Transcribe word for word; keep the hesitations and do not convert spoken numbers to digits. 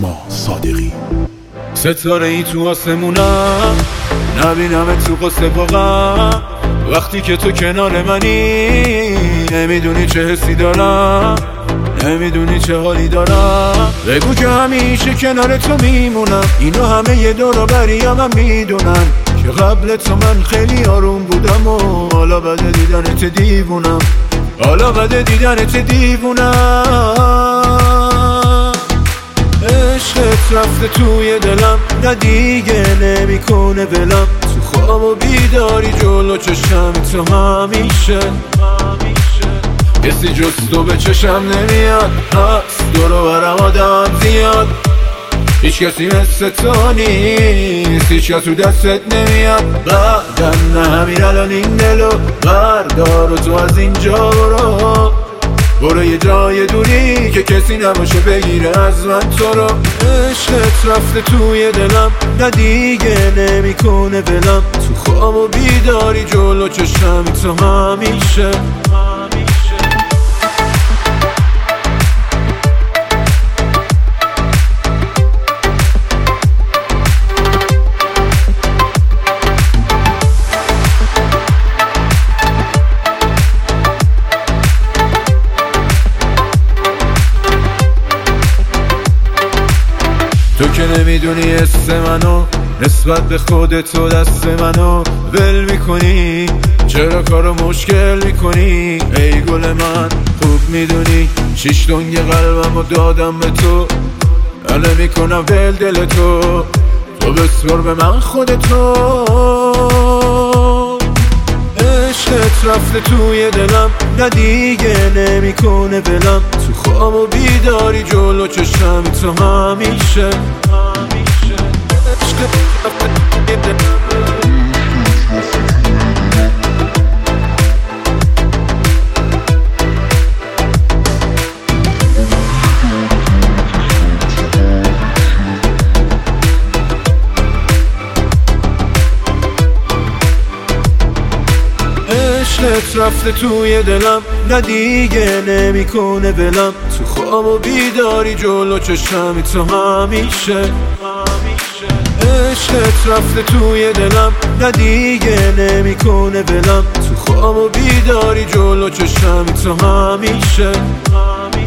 نیما صادقی. ستاره ای تو آسمونم، نبینم تو قصه واقعا. وقتی که تو کنار منی، نمیدونی چه حسی دارم، نمیدونی چه حالی دارم. بگو که همیشه کنار تو میمونم. اینو همه یه دور بریم هم میدونن که قبل تو من خیلی آروم بودم و حالا بده دیدنت دیوونم، حالا بده دیدنت دیوونم. عشقت رفته توی دلم، نه دیگه نمیکنه ولم. تو خواب و بیداری جلو چشم تو همیشه، کسی جز تو به چشم نمیاد. هست دور و برم آدم زیاد، هیچ کسی مثل تو نیست، هیچ کس رو دستت نمیاد. بعدم نه همین الان این دلو بردار و تو از اینجا برو، برو یه جای دوری که کسی نباشه بگیره از من تو رو. عشقت رفته توی دلم، نه دیگه نمیکنه ولم. تو خواب و بیداری جلو چشم تو همیشه. تو که نمیدونی حس منو، نسبت به خودت و دست منو ول میکنی. چرا کارو مشکل میکنی ای گل من؟ خوب میدونی شیش دنگ قلبمو دادم به تو، من نمیکنم ول دل تو. تو بسپر به من خودتو. عشقت رفته توی دلم، نه دیگه نمیکنه ولم. تو خواب و بیداری جلو چشم تو همیشه. عشقت رفته توی دلم. عشقت رفته توی دلم، نه دیگه نمیکنه ولم. تو خواب و بیداری جلو چشم تو همیشه. عشقت رفته توی دلم، نه دیگه نمیکنه ولم. تو خواب و بیداری جلو چشم تو همیشه.